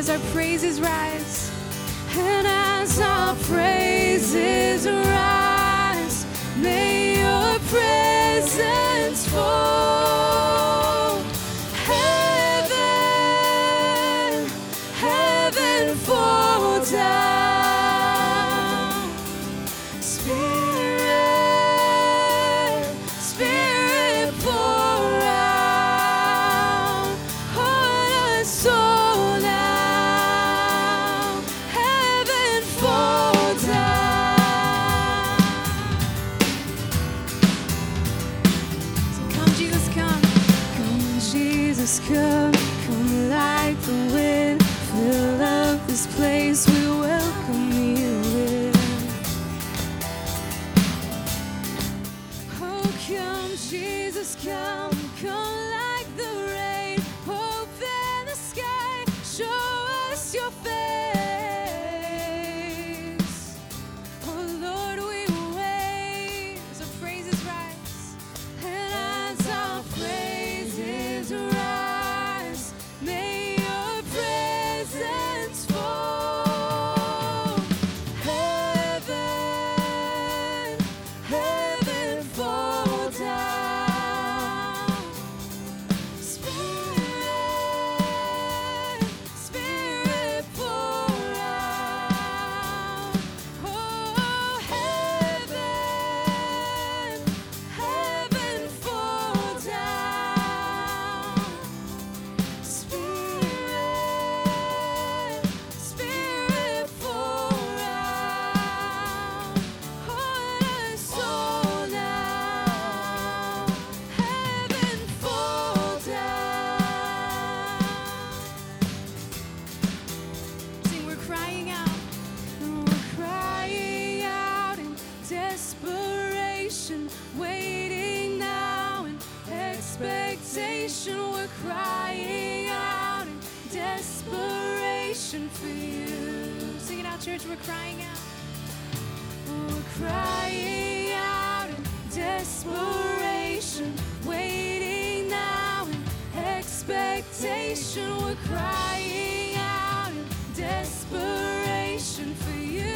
as our praises rise, and as our praises rise, may your presence fall. Heaven, heaven fall down. Spirit, Spirit pour out on us all now. Heaven fall down. So come, Jesus, come. Come, Jesus, come. Come like the wind. Fill up this place. We welcome you in. Oh, come, Jesus, come. Come like the rain. Open the sky. Show us your face. Oh, Lord, we wait as our praises rise. And as our praises rise, may your presence fall. Heaven, heaven fall down. Spirit, Spirit pour out. Oh, heaven, heaven fall down. Spirit, Spirit pour out on us all now. Heaven fall down. Sing, we're crying out. We're crying out in desperation, waiting now in expectation. We're crying out in desperation for you. Sing it out, church. We're crying out. We're crying out in desperation, waiting now in expectation. We're crying out in desperation for you.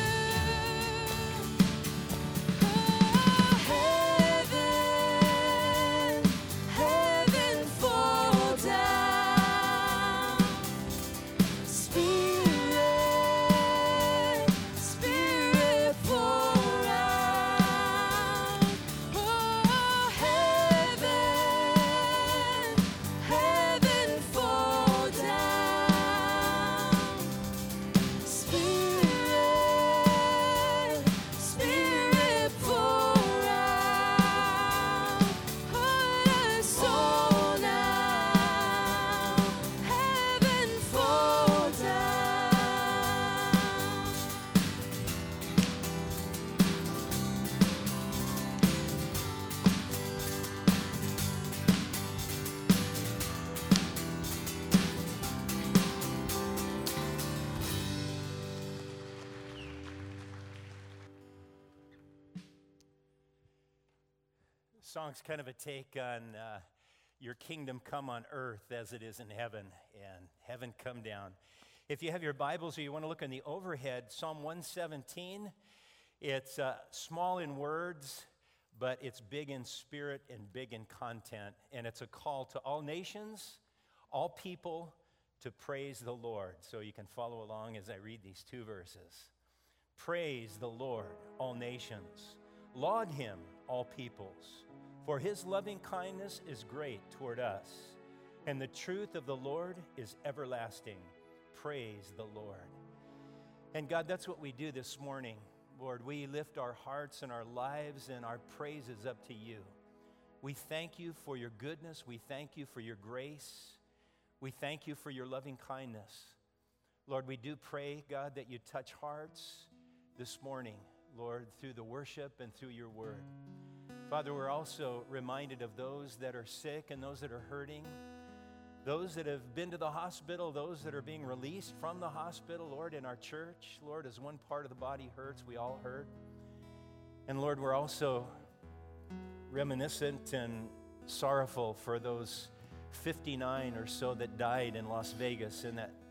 Oh, heaven, heaven fall down. Spirit, Spirit pour out. Oh, heaven, heaven fall down. Spirit, Spirit pour out on us all now. Heaven fall down. Song's kind of a take on your kingdom come on earth as it is in heaven, and heaven come down. If you have your Bibles or you want to look on the overhead, Psalm 117, it's small in words, but it's big in spirit and big in content, and it's a call to all nations, all people, to praise the Lord. So you can follow along as I read these two verses. Praise the Lord, all nations. Laud him, all peoples. For his loving kindness is great toward us, and the truth of the Lord is everlasting. Praise the Lord. And God, that's what we do this morning. Lord, we lift our hearts and our lives and our praises up to you. We thank you for your goodness. We thank you for your grace. We thank you for your loving kindness. Lord, we do pray, God, that you touch hearts this morning, Lord, through the worship and through your word. Father, we're also reminded of those that are sick and those that are hurting, those that have been to the hospital, those that are being released from the hospital, Lord, in our church. Lord, as one part of the body hurts, we all hurt. And Lord, we're also reminiscent and sorrowful for those 59 or so that died in Las Vegas in that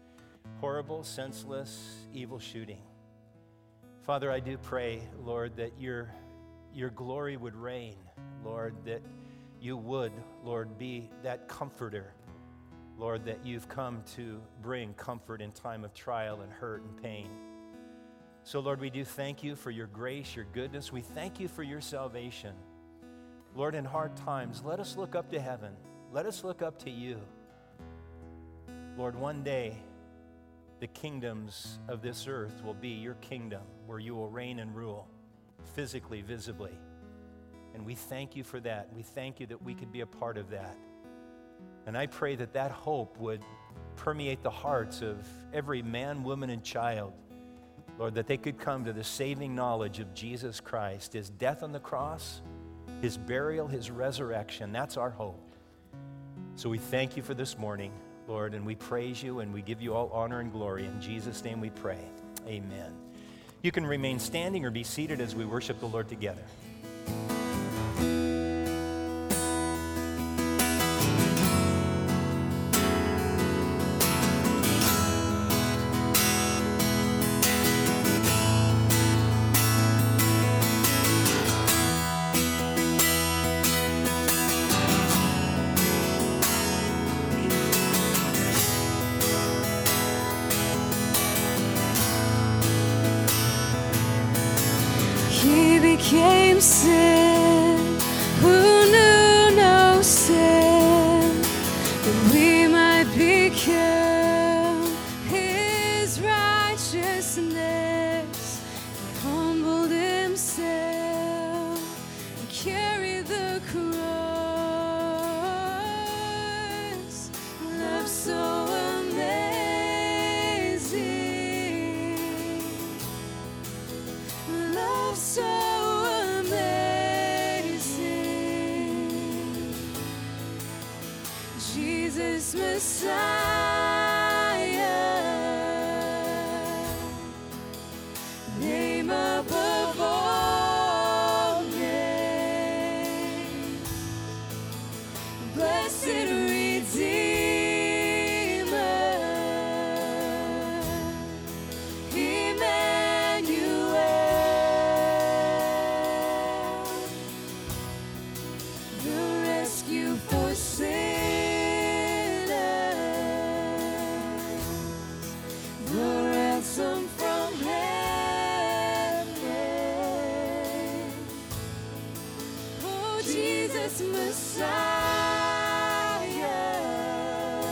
horrible, senseless, evil shooting. Father, I do pray, Lord, that your glory would reign, Lord, that you would, Lord, be that comforter, Lord, that you've come to bring comfort in time of trial and hurt and pain. So, Lord, we do thank you for your grace, your goodness. We thank you for your salvation. Lord, in hard times, let us look up to heaven. Let us look up to you. Lord, one day, the kingdoms of this earth will be your kingdom, where you will reign and rule, physically, visibly. And we thank you for that. We thank you that we could be a part of that. And I pray that that hope would permeate the hearts of every man, woman, and child. Lord, that they could come to the saving knowledge of Jesus Christ, his death on the cross, his burial, his resurrection. That's our hope. So we thank you for this morning, Lord, and we praise you and we give you all honor and glory. In Jesus' name we pray. Amen. You can remain standing or be seated as we worship the Lord together. Became sin, who knew no sin, that we might become his righteousness. He humbled himself and carried the cross. Love so amazing, love so Jesus Messiah, name above all names, blessed Redeemer, Emmanuel, the rescue for sin. Messiah,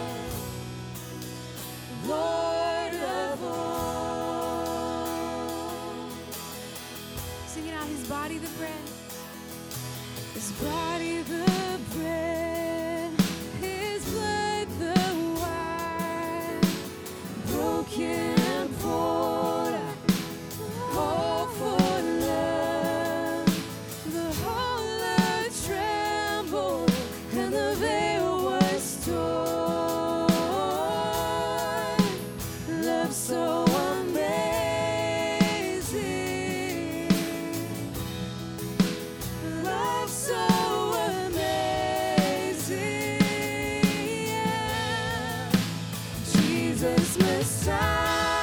Lord of all. Sing it out. His body the bread, his body the bread, his blood the wine, broken and poured out, all for love. The whole earth trembled and the veil was torn. Love so amazing, love so amazing, yeah. Jesus Messiah.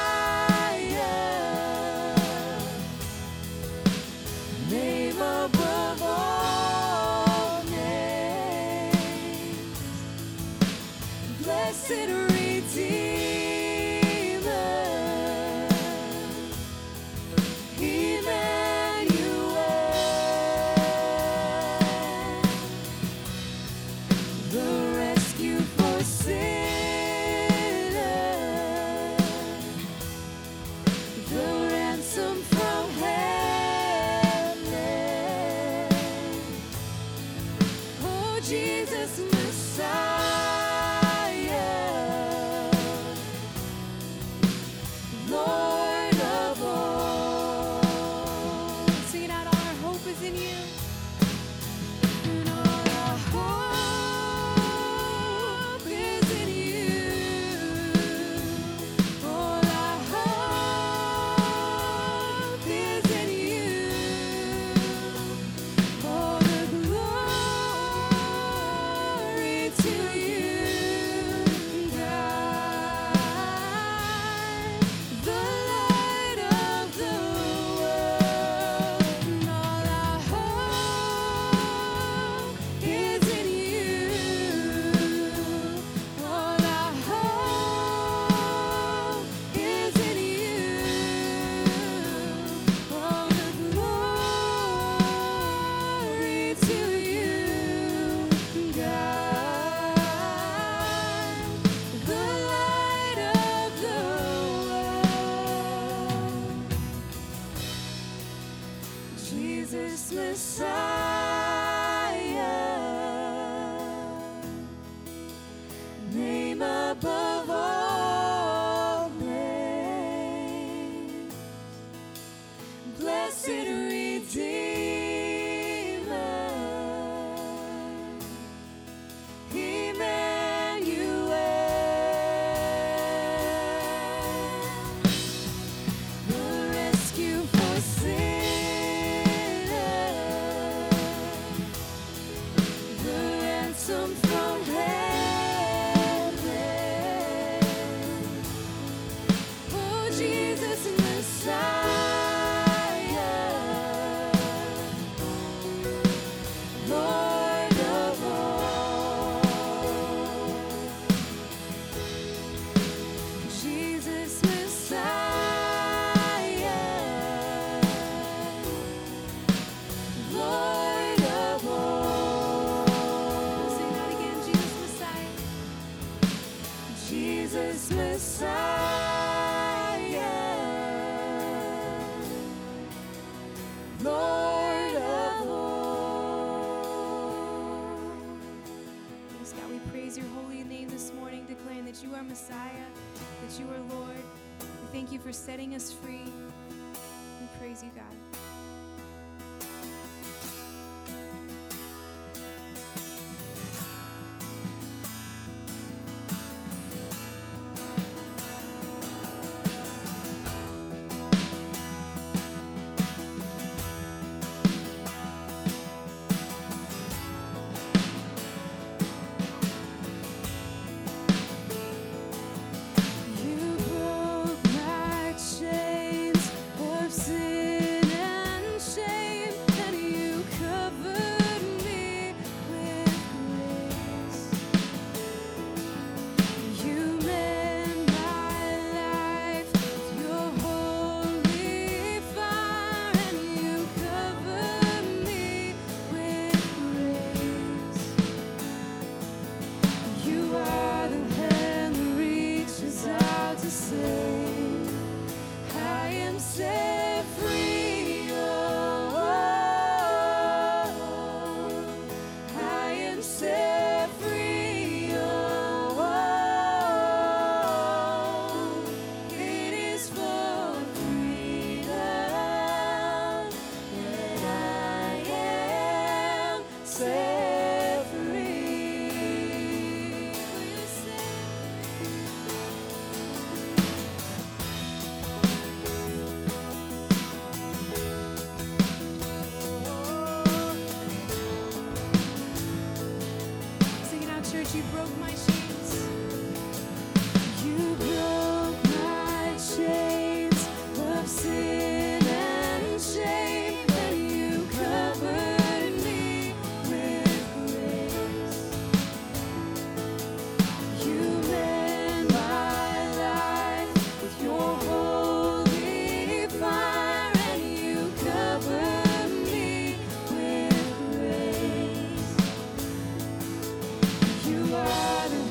Jesus Messiah, name above all names, blessed Redeemer, Emmanuel, the rescue for sinners, the ransom from heaven. Oh, Jesus Messiah, Lord of all. Jesus Messiah, Lord of all. Sing that again, Jesus Messiah. Jesus Messiah, Lord of all. Yes, God, we praise your holy name this morning, declaring that you are Messiah, that you are Lord. We thank you for setting us free. We praise you, God. You broke my chains of sin and shame, and you covered me with grace. You mend my life with your holy fire, and you cover me with grace. You are the hand that reaches out to save. I am set free. Oh, I am set free. Oh, it is for freedom that I am set free. We're set Sing it out, church. You broke my chains. You broke my chains of sin and shame, and you covered me with grace. You mend my life with your holy fire, and you cover me with grace. You are the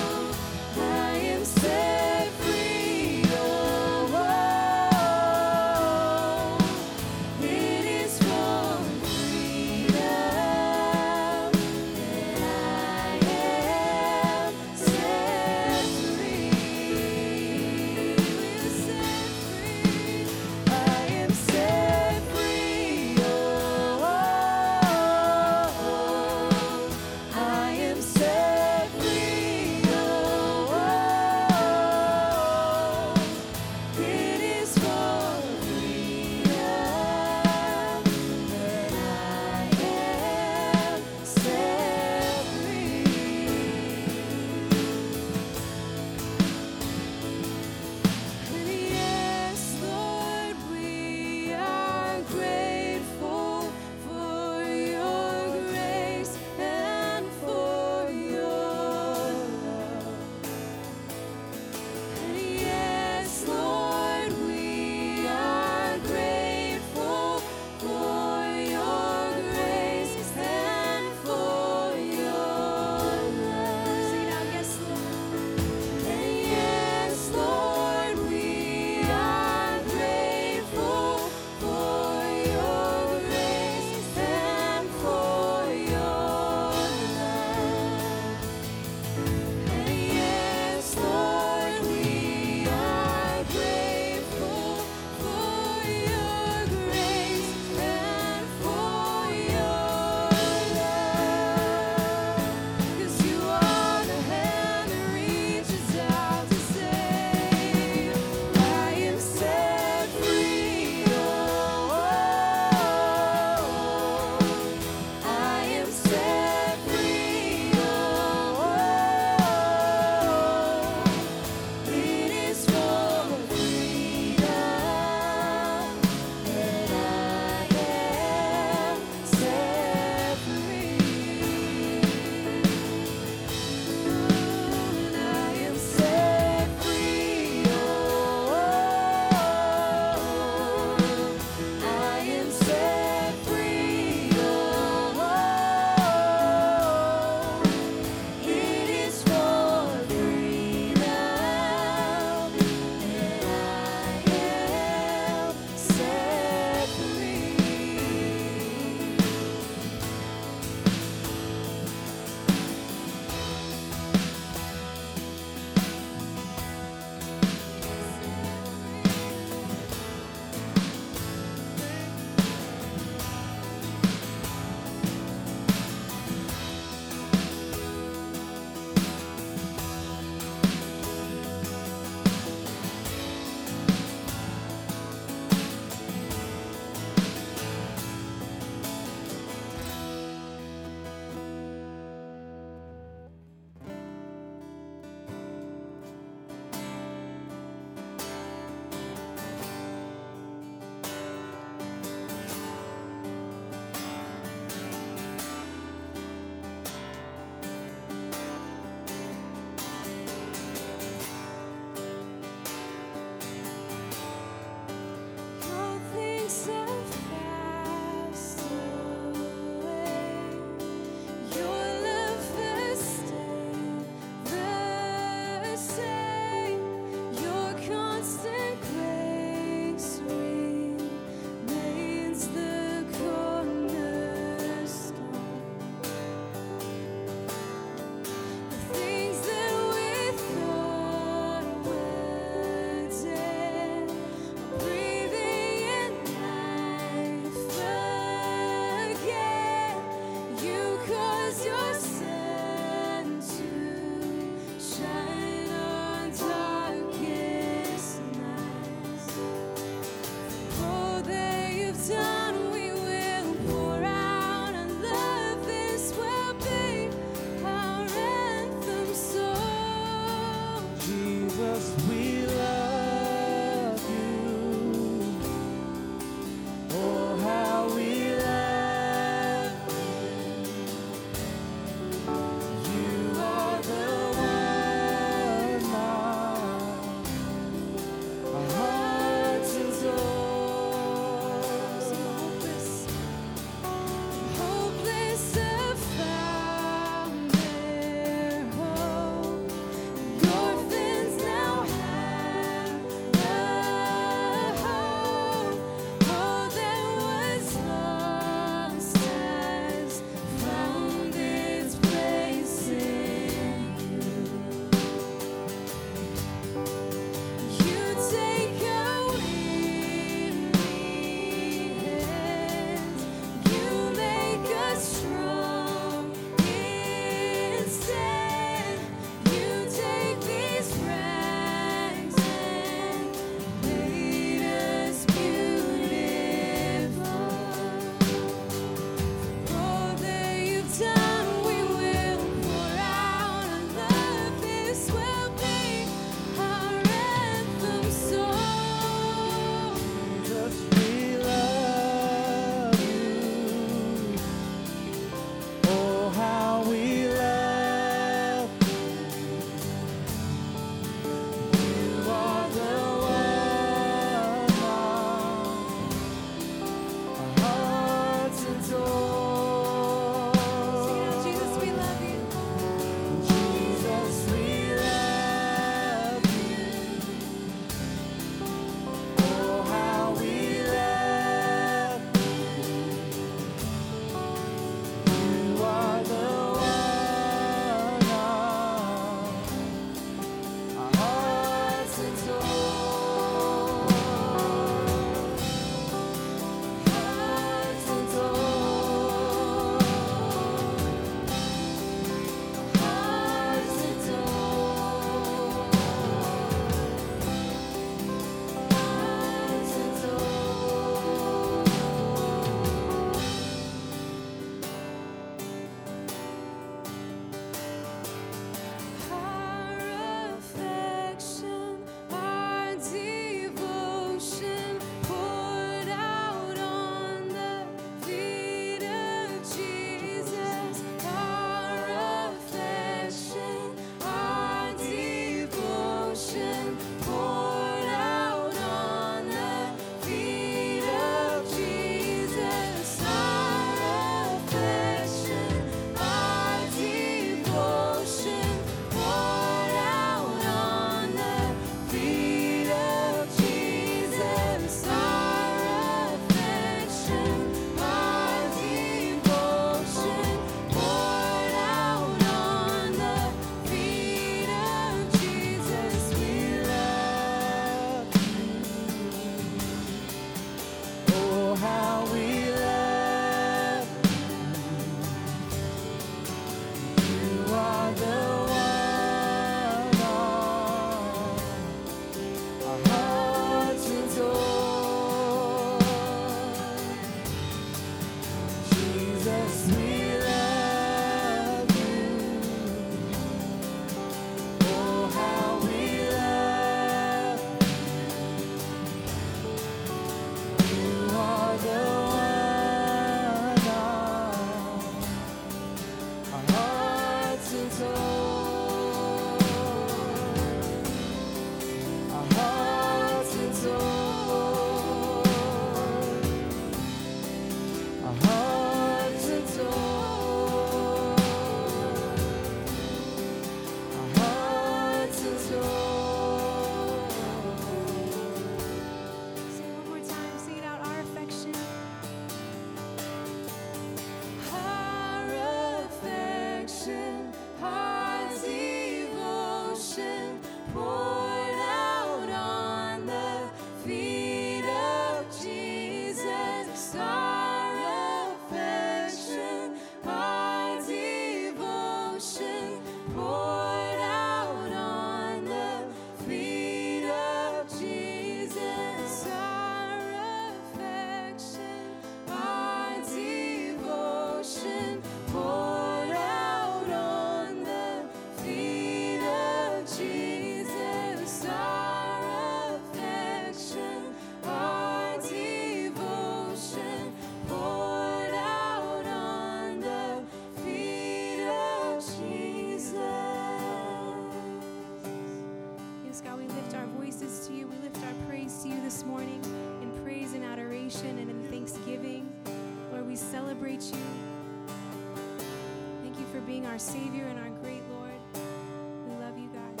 adoration and in thanksgiving. Lord, we celebrate you. Thank you for being our Savior and our great Lord. We love you, God.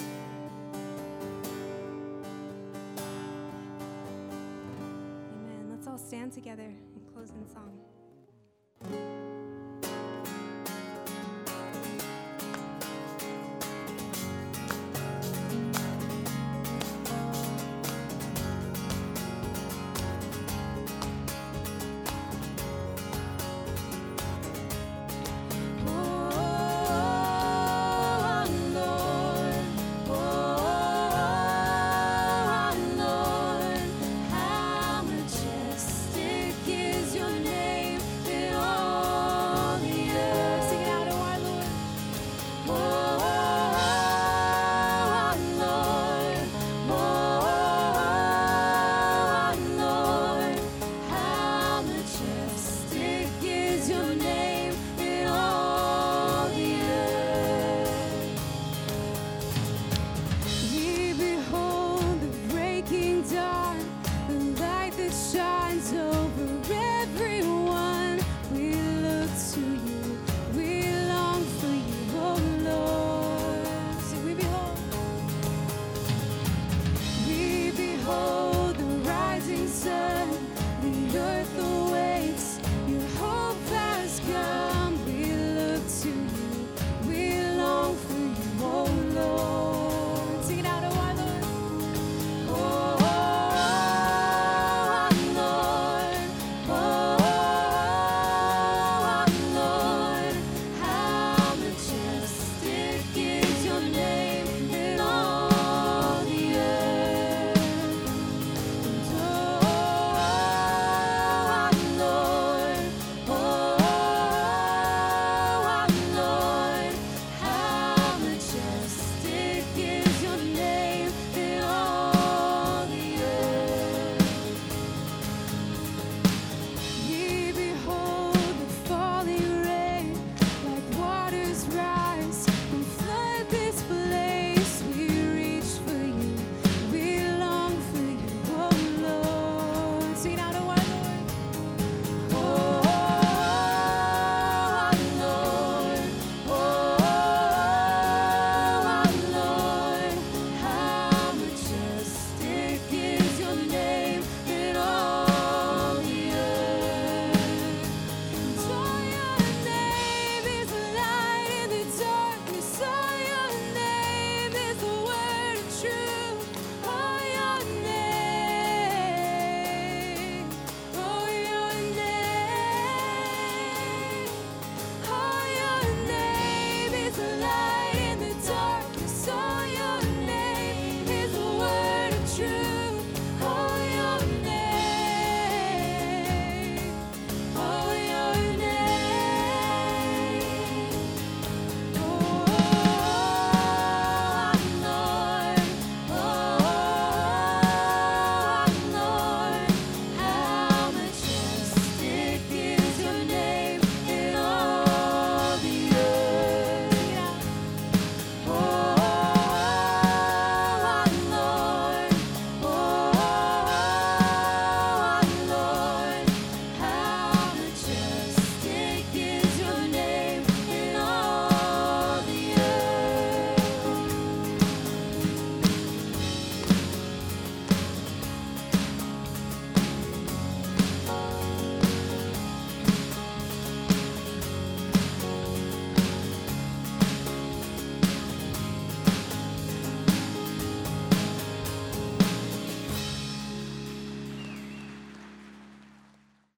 Amen. Let's all stand together and close in song.